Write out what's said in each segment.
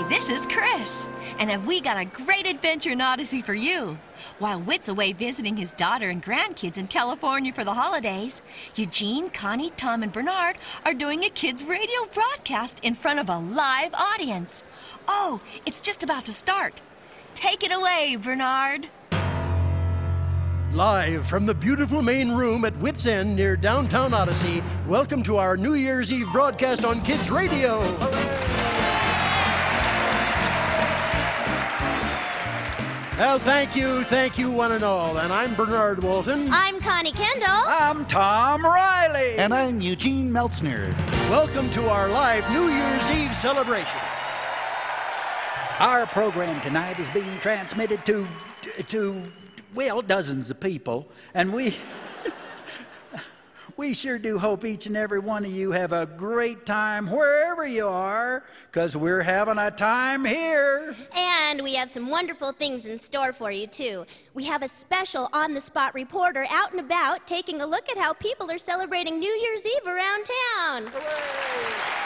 Hi, this is Chris, and have we got a great adventure in Odyssey for you. While Whit's away visiting his daughter and grandkids in California for the holidays, Eugene, Connie, Tom, and Bernard are doing a kids' radio broadcast in front of a live audience. Oh, it's just about to start. Take it away, Bernard. Live from the beautiful main room at Whit's End near downtown Odyssey, welcome to our New Year's Eve broadcast on Kids Radio. Well, thank you, one and all. And I'm Bernard Walton. I'm Connie Kendall. I'm Tom Riley. And I'm Eugene Meltzner. Welcome to our live New Year's Eve celebration. Our program tonight is being transmitted to dozens of people, and we sure do hope each and every one of you have a great time wherever you are, because we're having a time here. And we have some wonderful things in store for you, too. We have a special on-the-spot reporter out and about taking a look at how people are celebrating New Year's Eve around town. Hooray!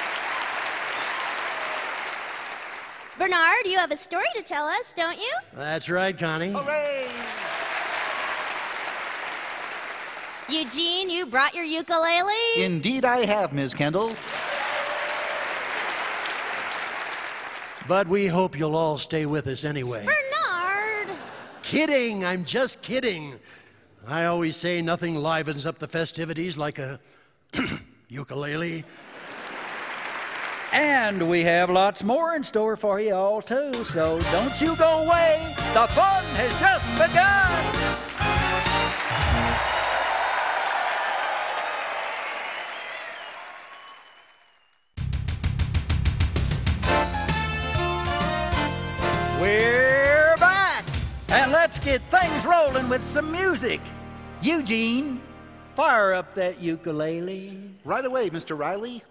Bernard, you have a story to tell us, don't you? That's right, Connie. Hooray! Eugene, you brought your ukulele? Indeed I have, Ms. Kendall. But we hope you'll all stay with us anyway. Bernard! Kidding, I'm just kidding. I always say nothing livens up the festivities like a ukulele. And we have lots more in store for you all, too, so don't you go away. The fun has just begun. We're back, and let's get things rolling with some music. Eugene, fire up that ukulele. Right away, Mr. Riley.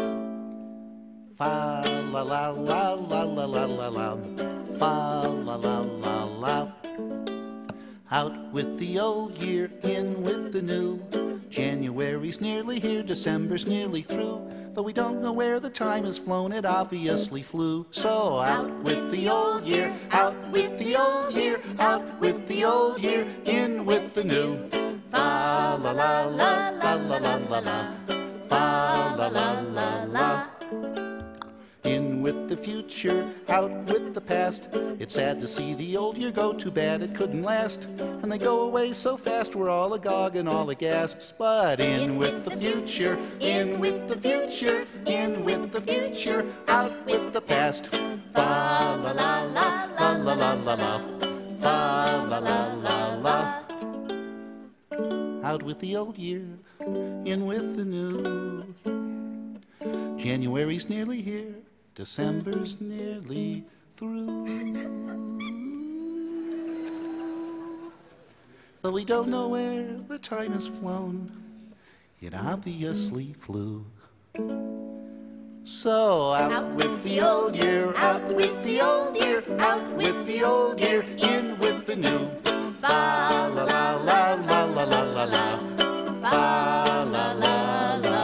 Fa la la la la la la la la. Fa la la la la. Out with the old year, in with the new. January's nearly here, December's nearly through. Though we don't know where the time has flown, it obviously flew. So out with the old year, out with the old year, out with the old year, in with the new. Fa la la la la la la la la. Fa la la la la. In with the future, out with the past. It's sad to see the old year go, too bad it couldn't last. And they go away so fast, we're all agog and all aghast. But in with the future, in with the future, in with the future, out with the past. Fa la la la la la la la la. Fa la la la la. Out with the old year, in with the new. January's nearly here, December's nearly through. Though we don't know where the time has flown, it obviously flew. So out with the old year, out with the old year, out with the old year, in with the new. Fa la la la la la la la la. Fa la la la la.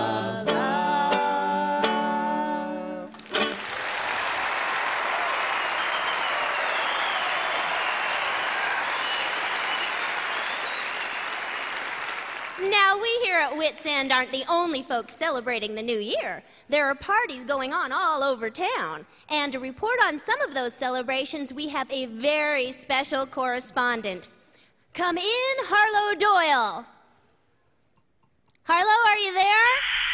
Now, we here at Whit's End aren't the only folks celebrating the new year. There are parties going on all over town. And to report on some of those celebrations, we have a very special correspondent. Come in, Harlow Doyle. Harlow, are you there?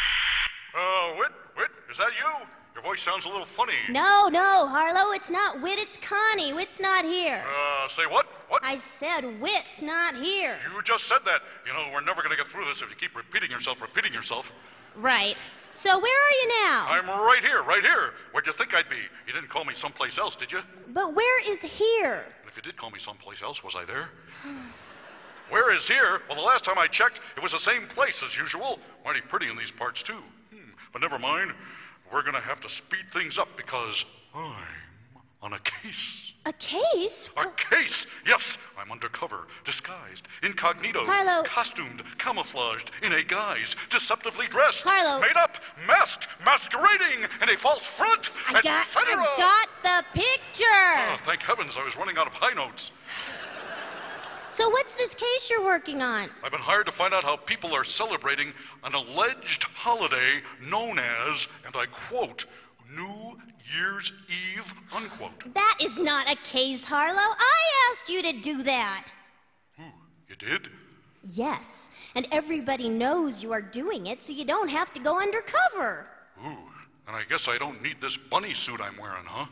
Whit, is that you? Your voice sounds a little funny. No, Harlow, it's not Whit, it's Connie. Whit's not here. Say what? What? I said Whit's not here. You just said that. You know, we're never going to get through this if you keep repeating yourself. Right. So where are you now? I'm right here. Where'd you think I'd be? You didn't call me someplace else, did you? But where is here? And if you did call me someplace else, was I there? Where is here? Well, the last time I checked, it was the same place as usual. Mighty pretty in these parts, too. But never mind. We're going to have to speed things up because I'm on a case. A case? A case! Yes, I'm undercover, disguised, incognito, Harlow. costumed, camouflaged, in a guise, deceptively dressed, Harlow. made up, masked, masquerading, in a false front, I got the picture! Oh, thank heavens, I was running out of high notes. So what's this case you're working on? I've been hired to find out how people are celebrating an alleged holiday known as, and I quote, New Year's Eve, unquote. That is not a case, Harlow. I asked you to do that. You did? Yes, and everybody knows you are doing it, so you don't have to go undercover. Ooh, and I guess I don't need this bunny suit I'm wearing, huh?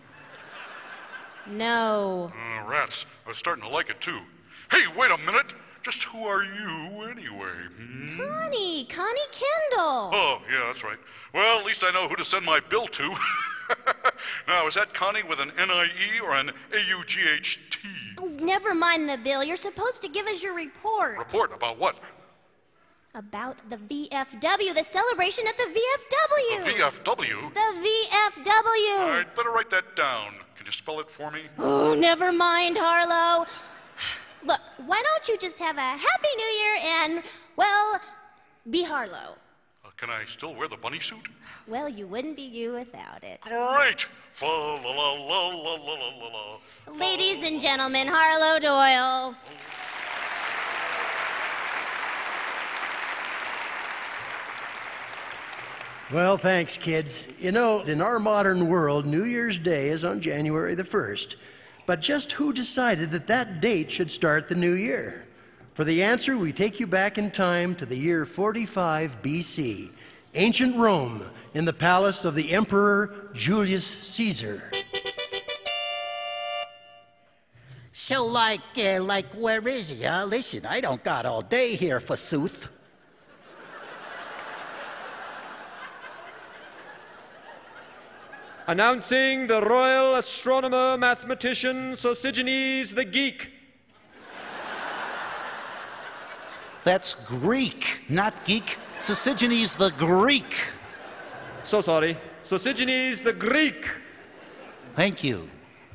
No. Rats. I was starting to like it, too. Hey, wait a minute. Just who are you, anyway? Connie Kendall. Oh, yeah, that's right. Well, at least I know who to send my bill to. Now, is that Connie with an N-I-E or an A-U-G-H-T? Oh, never mind the bill. You're supposed to give us your report. Report about what? About the VFW, the celebration at the VFW. The VFW? The VFW. All right, better write that down. Can you spell it for me? Oh, never mind, Harlow. Look, why don't you just have a Happy New Year and, well, be Harlow? Can I still wear the bunny suit? Well, you wouldn't be you without it. Great! Fa-la-la-la-la-la-la-la. Ladies and gentlemen, Harlow Doyle. Well, thanks, kids. You know, in our modern world, New Year's Day is on January the 1st. But just who decided that that date should start the new year? For the answer, we take you back in time to the year 45 BC, ancient Rome, in the palace of the Emperor Julius Caesar. So, like, where is he, huh? Listen, I don't got all day here, forsooth. Announcing the Royal Astronomer Mathematician Sosigenes the Geek. That's Greek, not geek. Sosigenes the Greek. So sorry. Sosigenes the Greek. Thank you.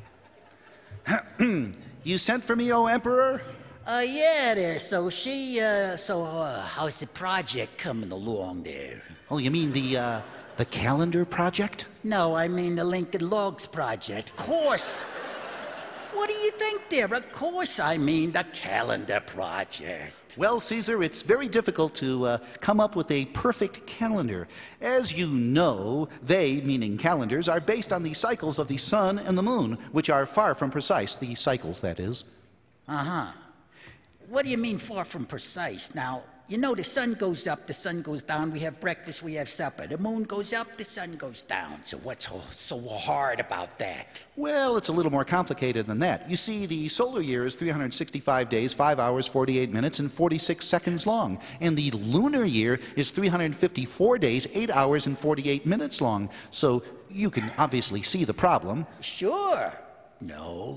You sent for me, O Emperor? Yeah, there. So how's the project coming along there? Oh, you mean the calendar project? No, I mean the Lincoln Logs project. Of course. What do you think there? Of course I mean the calendar project. Well, Caesar, it's very difficult to come up with a perfect calendar. As you know, they, meaning calendars, are based on the cycles of the sun and the moon, which are far from precise, the cycles, that is. Uh-huh. What do you mean far from precise? Now, you know the sun goes up, the sun goes down, we have breakfast, we have supper. The moon goes up, the sun goes down. So what's so hard about that? Well, it's a little more complicated than that. You see, the solar year is 365 days, 5 hours, 48 minutes, and 46 seconds long. And the lunar year is 354 days, 8 hours, and 48 minutes long. So you can obviously see the problem. Sure. No.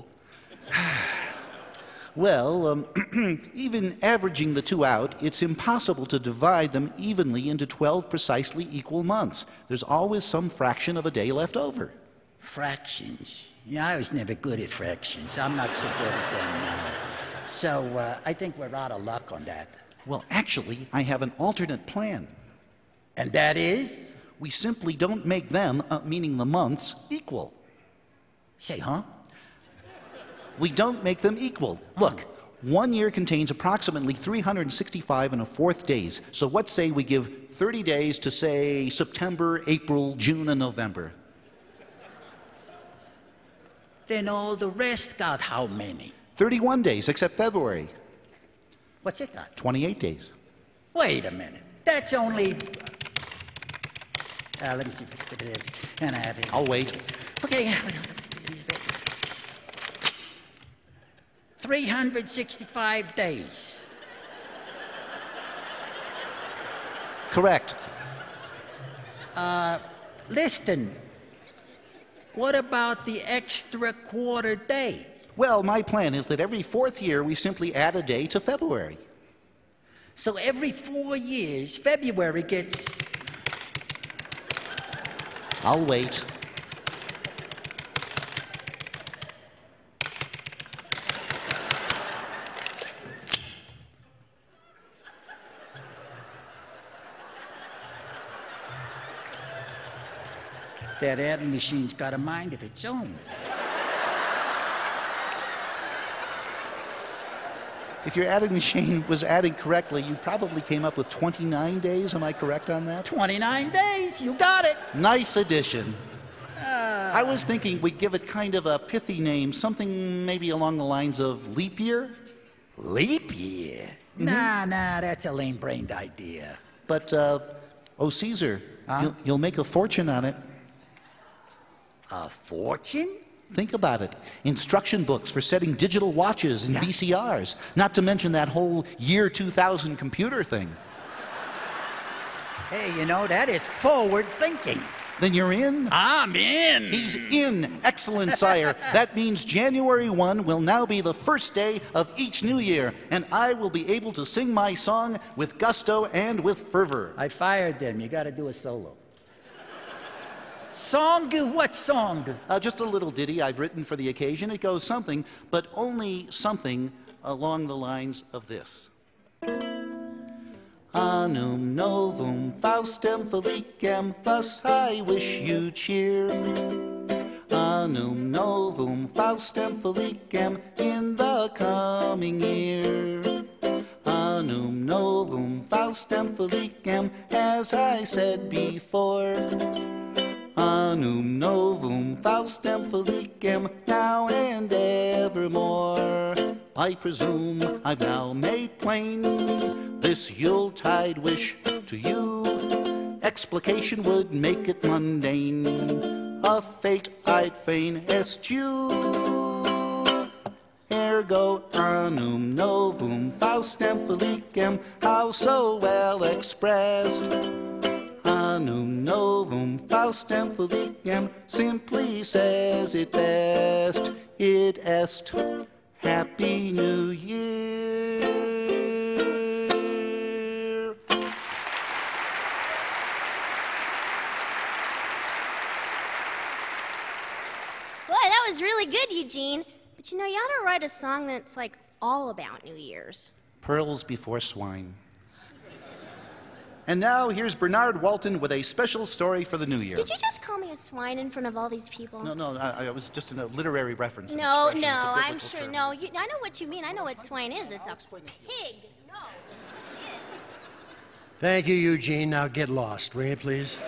Well, even averaging the two out, it's impossible to divide them evenly into 12 precisely equal months. There's always some fraction of a day left over. Fractions. Yeah, I was never good at fractions. I'm not so good at them now. So I think we're out of luck on that. Well, actually, I have an alternate plan. And that is? We simply don't make them, meaning the months, equal. Say, huh? We don't make them equal. Look, 1 year contains approximately 365 1/4 days. So let's say we give 30 days to, say, September, April, June, and November. Then all the rest got how many? 31 days, except February. What's it got? 28 days. Wait a minute. That's only... let me see. And I have it. I'll wait. Okay. 365 days. Correct. Listen, what about the extra quarter day? Well, my plan is that every 4th year we simply add a day to February. So every 4 years, February gets... I'll wait. That adding machine's got a mind of its own. If your adding machine was adding correctly, you probably came up with 29 days. Am I correct on that? 29 days, you got it. Nice addition. I was thinking we'd give it kind of a pithy name, something maybe along the lines of leap year. Leap year? Nah, that's a lame-brained idea. But, oh, Caesar, you'll make a fortune on it. A fortune? Think about it. Instruction books for setting digital watches and VCRs, not to mention that whole year 2000 computer thing. Hey, you know, that is forward thinking. Then you're in? I'm in. He's in. Excellent, sire. That means January 1 will now be the first day of each new year, and I will be able to sing my song with gusto and with fervor. I fired them. You got to do a solo. Song? What song? Just a little ditty I've written for the occasion. It goes something, but only something along the lines of this. Annum novum Faustem felicem, thus I wish you cheer. Annum novum Faustem felicem in the coming year. Annum novum Faustem felicem, as I said before. Annum novum Faustem felicem, now and evermore. I presume I've now made plain this Yuletide wish to you. Explication would make it mundane, a fate I'd fain eschew. Ergo annum novum Faustem felicem, how so well expressed. Annum novum Faustem felicem simply says it best. It est Happy New Year. Boy, that was really good, Eugene. But you know, you ought to write a song that's like all about New Year's. Pearls before swine. And now here's Bernard Walton with a special story for the new year. Did you just call me a swine in front of all these people? No, I was just in a literary reference. No, It's a I'm biblical sure. term. No, I know what you mean. I know what swine is. It's a pig. No, that's what it is. Thank you, Eugene. Now get lost, will you, please?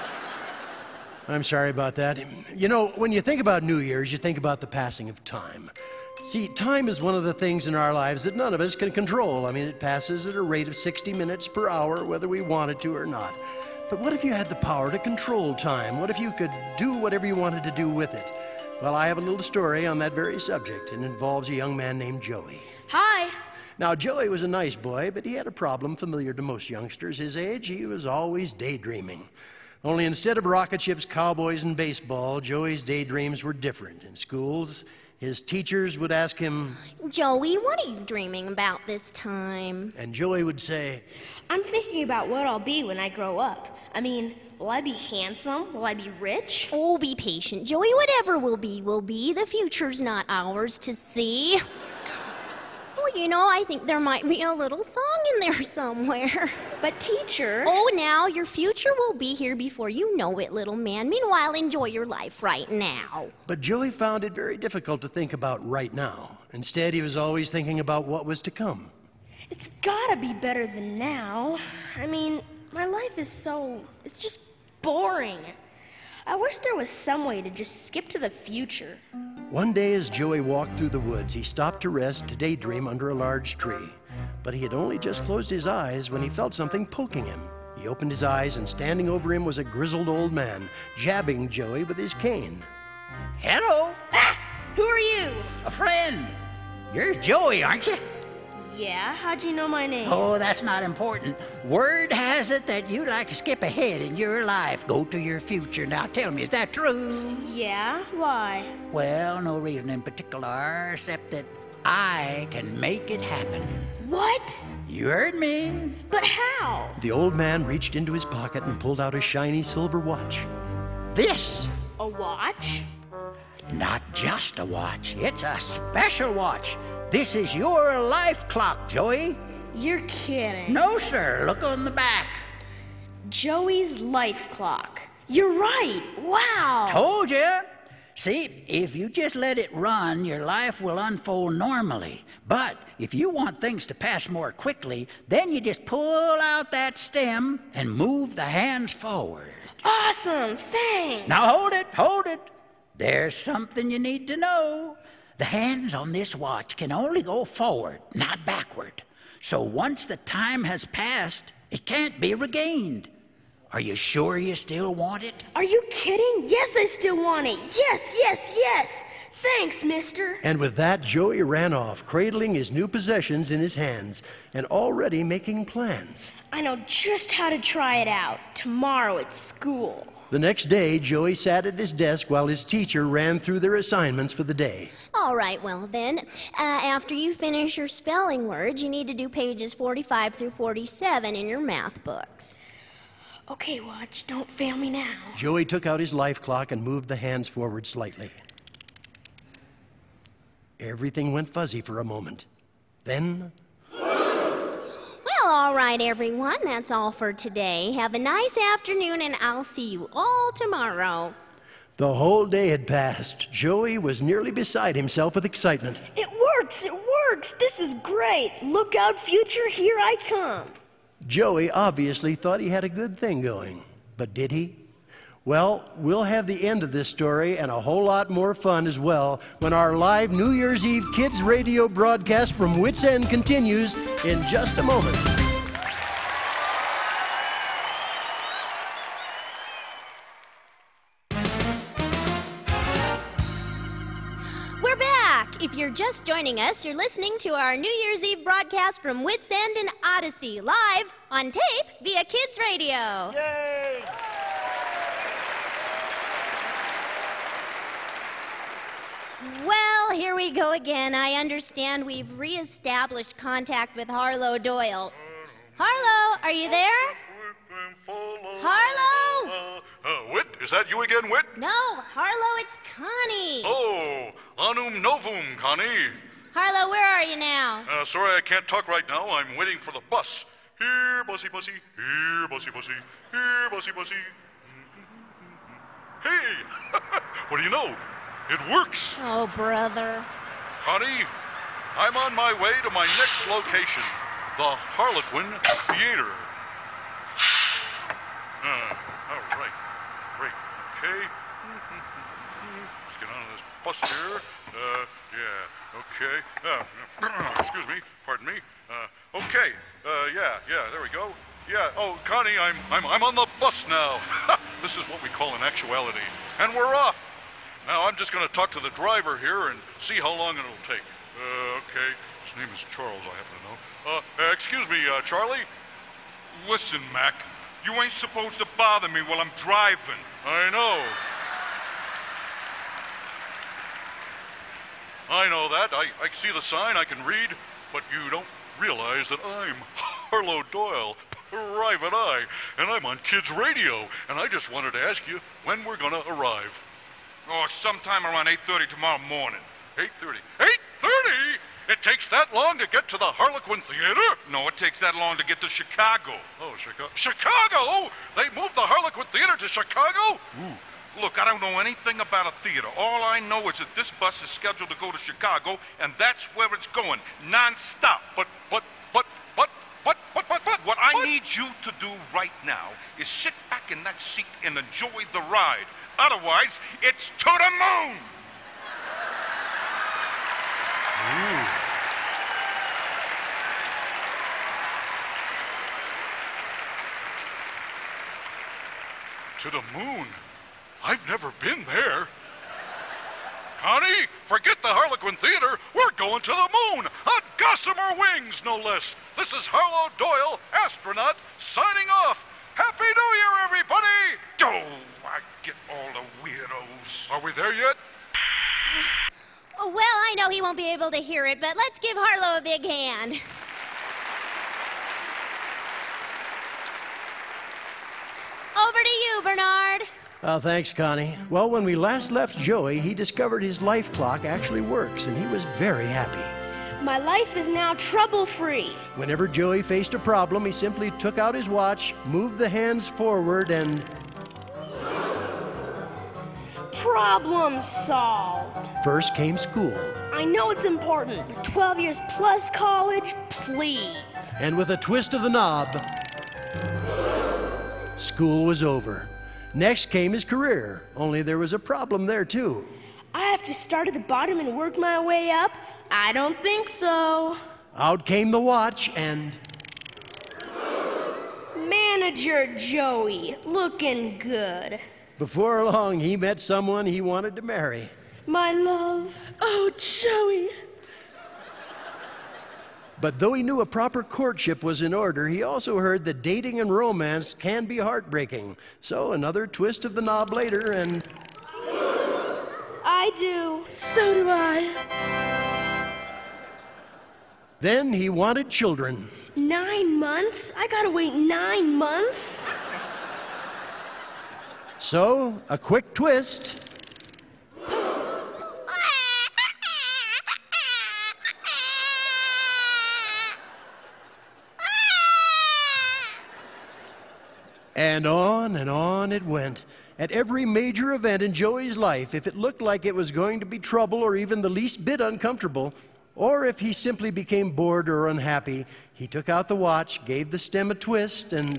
I'm sorry about that. You know, when you think about New Year's, you think about the passing of time. See, time is one of the things in our lives that none of us can control. I mean, it passes at a rate of 60 minutes per hour, whether we wanted to or not. But what if you had the power to control time? What if you could do whatever you wanted to do with it? Well, I have a little story on that very subject. It involves a young man named Joey. Hi. Now, Joey was a nice boy, but he had a problem familiar to most youngsters his age. He was always daydreaming. Only instead of rocket ships, cowboys, and baseball, Joey's daydreams were different. In schools, his teachers would ask him, Joey, what are you dreaming about this time? and Joey would say, I'm thinking about what I'll be when I grow up. I mean, will I be handsome? Will I be rich? Oh, be patient, Joey. Whatever will be, will be. The future's not ours to see. Well, you know, I think there might be a little song in there somewhere. But teacher... Oh, now, your future will be here before you know it, little man. Meanwhile, enjoy your life right now. But Joey found it very difficult to think about right now. Instead, he was always thinking about what was to come. It's gotta be better than now. I mean, my life is it's just boring. I wish there was some way to just skip to the future. One day as Joey walked through the woods, he stopped to rest to daydream under a large tree. But he had only just closed his eyes when he felt something poking him. He opened his eyes, and standing over him was a grizzled old man, jabbing Joey with his cane. Hello, Ah! Who are you? a friend. You're Joey, aren't you? Yeah, how'd you know my name? Oh, that's not important. Word has it that you like to skip ahead in your life, go to your future. Now tell me, is that true? Yeah, why? Well, no reason in particular, except that I can make it happen. What? You heard me. But how? The old man reached into his pocket and pulled out a shiny silver watch. This, A watch? not just a watch, it's a special watch. This is your life clock, Joey. You're kidding. No, sir, look on the back. Joey's life clock. You're right. Wow. Told you. See, if you just let it run, your life will unfold normally. But if you want things to pass more quickly, then you just pull out that stem and move the hands forward. Awesome. Thanks. Now hold it. There's something you need to know. The hands on this watch can only go forward, not backward. So once the time has passed, it can't be regained. Are you sure you still want it? Are you kidding? Yes, I still want it. Yes. Thanks, mister. And with that, Joey ran off, cradling his new possessions in his hands and already making plans. I know just how to try it out. Tomorrow at school. The next day, Joey sat at his desk while his teacher ran through their assignments for the day. All right, well then, after you finish your spelling words, you need to do pages 45 through 47 in your math books. Okay, Watch, don't fail me now. Joey took out his life clock and moved the hands forward slightly. Everything went fuzzy for a moment. Then... Well, all right, everyone, that's all for today. Have a nice afternoon, and I'll see you all tomorrow. The whole day had passed. Joey was nearly beside himself with excitement. It works. This is great. Look out, future, here I come. Joey obviously thought he had a good thing going. But did he? Well, we'll have the end of this story and a whole lot more fun as well when our live New Year's Eve Kids Radio broadcast from Wits End continues in just a moment. We're back! If you're just joining us, you're listening to our New Year's Eve broadcast from Wits End and Odyssey, live on tape via Kids Radio. Yay! Well, here we go again. I understand we've reestablished contact with Harlow Doyle. Harlow, are you there? Harlow? Whit, is that you again, Whit? No, Harlow, it's Connie. Oh, Anum Novum, Connie. Harlow, where are you now? Sorry, I can't talk right now. I'm waiting for the bus. Here, bussy, bussy. Here, bussy, bussy. Here, bussy, bussy. Hey, what do you know? It works. Oh, brother. Connie, I'm on my way to my next location, the Harlequin Theater. All right. Great. Okay. Let's get on this bus here. Yeah. Okay. Excuse me. Pardon me. Okay. Yeah. There we go. Yeah. Oh, Connie, I'm on the bus now. This is what we call an actuality, and we're off. Now, I'm just going to talk to the driver here and see how long it'll take. Okay. His name is Charles, I happen to know. Excuse me, Charlie? Listen, Mac, you ain't supposed to bother me while I'm driving. I know. I know that. I see the sign, I can read, but you don't realize that I'm Harlow Doyle, Private Eye, and I'm on Kids Radio, and I just wanted to ask you when we're going to arrive. Oh, sometime around 8:30 tomorrow morning. 8:30. 8:30? It takes that long to get to the Harlequin Theater? No, it takes that long to get to Chicago. Oh, Chicago. Chicago? They moved the Harlequin Theater to Chicago? Ooh. Look, I don't know anything about a theater. All I know is that this bus is scheduled to go to Chicago, and that's where it's going, non-stop. But. What I need you to do right now is sit back in that seat and enjoy the ride. Otherwise, it's to the moon! To the moon? I've never been there. Connie, forget the Harlequin Theater. We're going to the moon on gossamer wings, no less. This is Harlow Doyle, astronaut, signing off. Happy New Year, everybody! Oh, I get all the weirdos. Are we there yet? Oh, well, I know he won't be able to hear it, but let's give Harlow a big hand. Over to you, Bernard. Thanks, Connie. Well, when we last left Joey, he discovered his life clock actually works, and he was very happy. My life is now trouble-free. Whenever Joey faced a problem, he simply took out his watch, moved the hands forward, and... Problem solved. First came school, I know it's important, but 12 years plus college, please. and with a twist of the knob, school was over. Next came his career, only there was a problem there too. I have to start at the bottom and work my way up? I don't think so. Out came the watch, and Manager Joey, looking good. before long he met someone he wanted to marry. My love. Oh, Joey. But though he knew a proper courtship was in order, he also heard that dating and romance can be heartbreaking. So another twist of the knob later, and I do. So do I. then he wanted children. 9 months? I gotta wait 9 months? So, a quick twist. And on it went. At every major event in Joey's life, if it looked like it was going to be trouble or even the least bit uncomfortable, or if he simply became bored or unhappy, he took out the watch, gave the stem a twist, and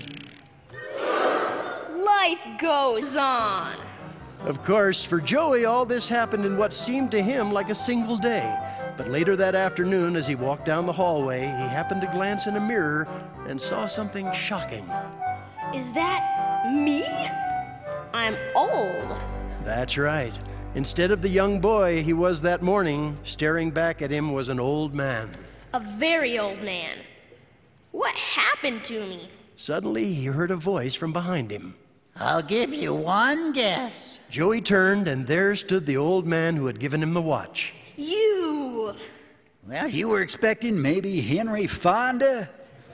Life goes on. of course, for Joey, all this happened in what seemed to him like a single day. But later that afternoon, as he walked down the hallway, he happened to glance in a mirror and saw something shocking. Is that me? I'm old. That's right. Instead of the young boy he was that morning, staring back at him was an old man. A very old man. What happened to me? Suddenly, he heard a voice from behind him. I'll give you one guess. Joey turned, and there stood the old man who had given him the watch. You! Well, you were expecting maybe Henry Fonda?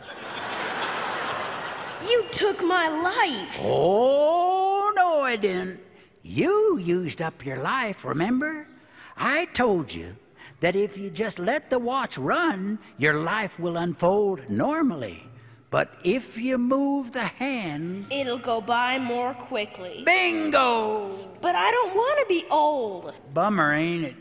You took my life! Oh, no, I didn't. You used up your life, remember? I told you that if you just let the watch run, your life will unfold normally. But if you move the hands... It'll go by more quickly. Bingo! But I don't want to be old. Bummer, ain't it?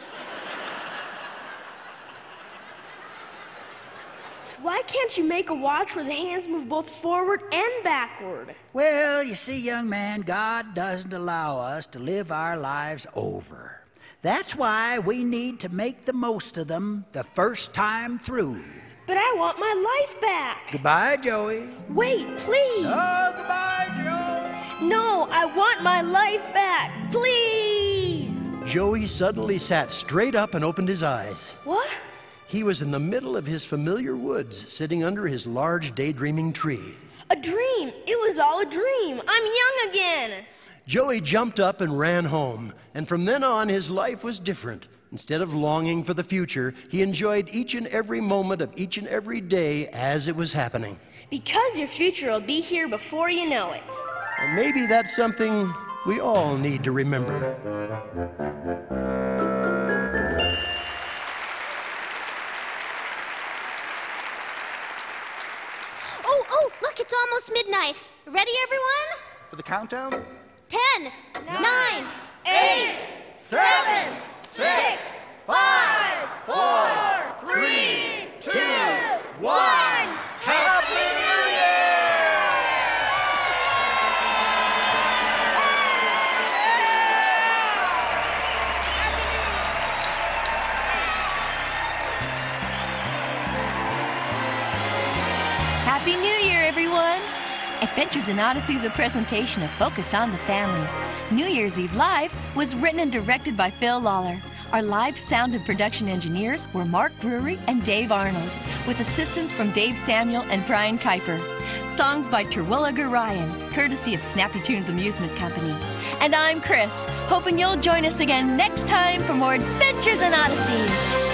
Why can't you make a watch where the hands move both forward and backward? Well, you see, young man, God doesn't allow us to live our lives over. That's why we need to make the most of them the first time through. But I want my life back. Goodbye, Joey. Wait, please. Oh, goodbye, Joey. No, I want my life back. Please. Joey suddenly sat straight up and opened his eyes. What? He was in the middle of his familiar woods, sitting under his large daydreaming tree. A dream. It was all a dream. I'm young again. Joey jumped up and ran home, and from then on his life was different. Instead of longing for the future, he enjoyed each and every moment of each and every day as it was happening. Because your future will be here before you know it. And maybe that's something we all need to remember. Oh, look, it's almost midnight. Ready, everyone? For the countdown? 10, 9, 8, 7, 6, 5, 4, 3, 2, 1. Happy New Year! Happy New Year, everyone! Adventures in Odyssey is a presentation of Focus on the Family. New Year's Eve Live was written and directed by Phil Lawler. Our live sound and production engineers were Mark Brewery and Dave Arnold, with assistance from Dave Samuel and Brian Kuiper. Songs by Terwilliger Ryan, courtesy of Snappy Tunes Amusement Company. And I'm Chris, hoping you'll join us again next time for more Adventures in Odyssey.